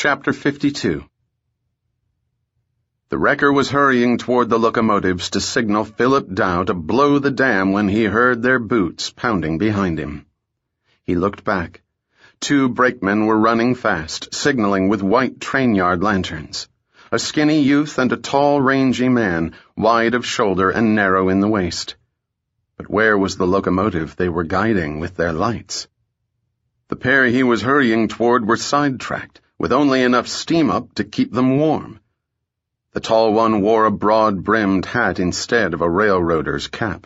Chapter 52. The wrecker was hurrying toward the locomotives to signal Philip Dow to blow the dam when he heard their boots pounding behind him. He looked back. 2 brakemen were running fast, signaling with white train-yard lanterns. A skinny youth and a tall, rangy man, wide of shoulder and narrow in the waist. But where was the locomotive they were guiding with their lights? The pair he was hurrying toward were sidetracked, with only enough steam up to keep them warm. The tall one wore a broad-brimmed hat instead of a railroader's cap.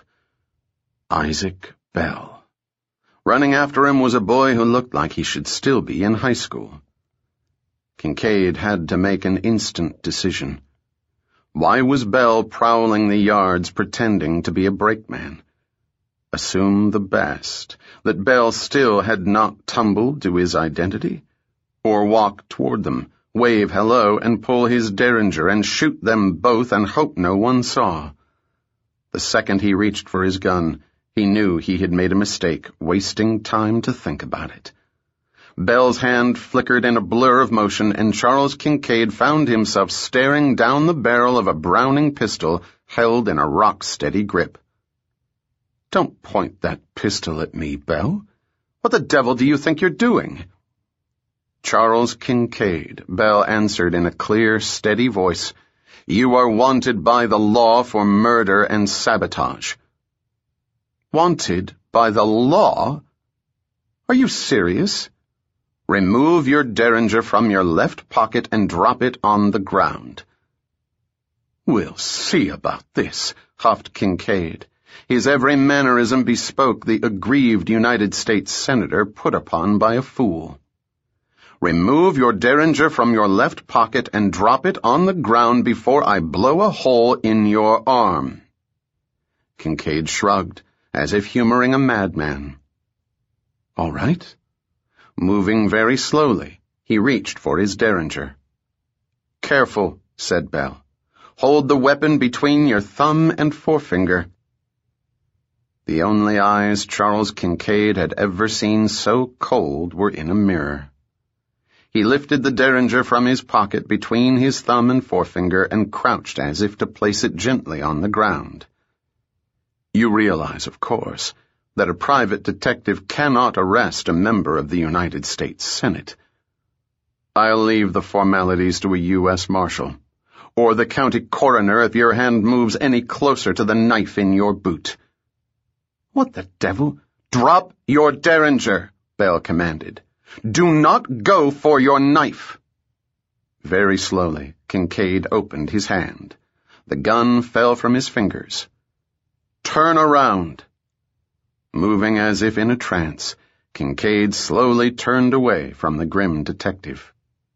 Isaac Bell. Running after him was a boy who looked like he should still be in high school. Kincaid had to make an instant decision. Why was Bell prowling the yards pretending to be a brakeman? Assume the best, that Bell still had not tumbled to his identity? Or walk toward them, wave hello, and pull his derringer and shoot them both and hope no one saw? The second he reached for his gun, he knew he had made a mistake, wasting time to think about it. Bell's hand flickered in a blur of motion, and Charles Kincaid found himself staring down the barrel of a Browning pistol held in a rock-steady grip. "Don't point that pistol at me, Bell. What the devil do you think you're doing?" "Charles Kincaid," Bell answered in a clear, steady voice. "You are wanted by the law for murder and sabotage." "Wanted by the law? Are you serious?" "Remove your derringer from your left pocket and drop it on the ground." "We'll see about this," huffed Kincaid. His every mannerism bespoke the aggrieved United States Senator put upon by a fool. "Remove your derringer from your left pocket and drop it on the ground before I blow a hole in your arm." Kincaid shrugged, as if humoring a madman. "All right." Moving very slowly, he reached for his derringer. "Careful," said Bell. "Hold the weapon between your thumb and forefinger." The only eyes Charles Kincaid had ever seen so cold were in a mirror. He lifted the derringer from his pocket between his thumb and forefinger and crouched as if to place it gently on the ground. "You realize, of course, that a private detective cannot arrest a member of the United States Senate. I'll leave the formalities to a U.S. Marshal, or the county coroner if your hand moves any closer to the knife in your boot." "What the devil?" "Drop your derringer," Bell commanded. "Do not go for your knife." Very slowly, Kincaid opened his hand. The gun fell from his fingers. "Turn around." Moving as if in a trance, Kincaid slowly turned away from the grim detective.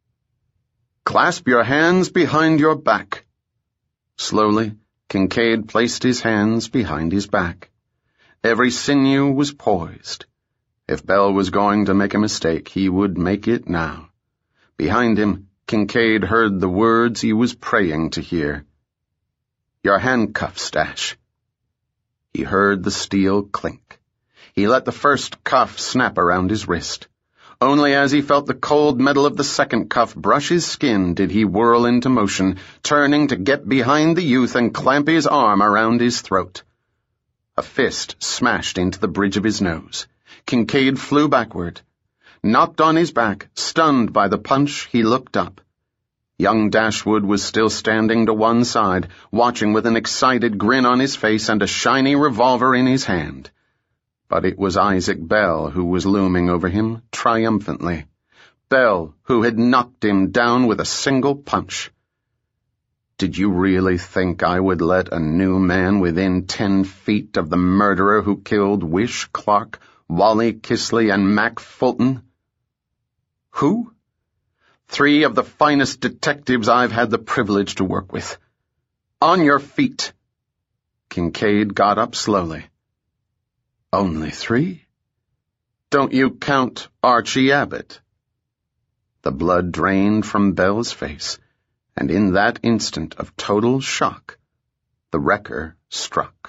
"Clasp your hands behind your back." Slowly, Kincaid placed his hands behind his back. Every sinew was poised. If Bell was going to make a mistake, he would make it now. Behind him, Kincaid heard the words he was praying to hear. "Your handcuffs, Dash." He heard the steel clink. He let the first cuff snap around his wrist. Only as he felt the cold metal of the second cuff brush his skin did he whirl into motion, turning to get behind the youth and clamp his arm around his throat. A fist smashed into the bridge of his nose. Kincaid flew backward. Knocked on his back, stunned by the punch, he looked up. Young Dashwood was still standing to one side, watching with an excited grin on his face and a shiny revolver in his hand. But it was Isaac Bell who was looming over him, triumphantly. Bell, who had knocked him down with a single punch. "Did you really think I would let a new man within 10 feet of the murderer who killed Wish Clark, Wally Kisley, and Mac Fulton?" "Who?" "3 of the finest detectives I've had the privilege to work with. On your feet." Kincaid got up slowly. "Only 3? Don't you count Archie Abbott?" The blood drained from Bell's face, and in that instant of total shock, the wrecker struck.